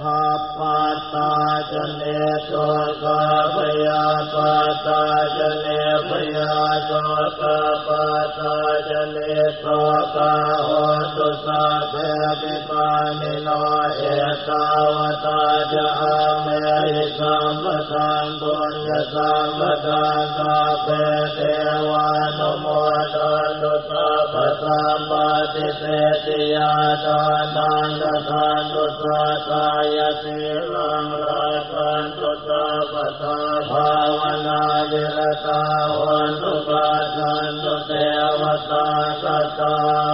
ภัพพาตาจเนโสกาพยาปาตาจเนพยาโสกาปาตาจเนโสกาโหตุสัพเพปิปานิโนเอตาวตาจะอาเมหิสัมปทานบุญญาสัมปทานสัพเพเทวานุโมทันตุสัพพสัมปติเสติยาทานังทานตุสัพพายสิลังรักันตุสัพพทาภาวนาวิรตาวันตุปัสสันตุเทวตาสัตตา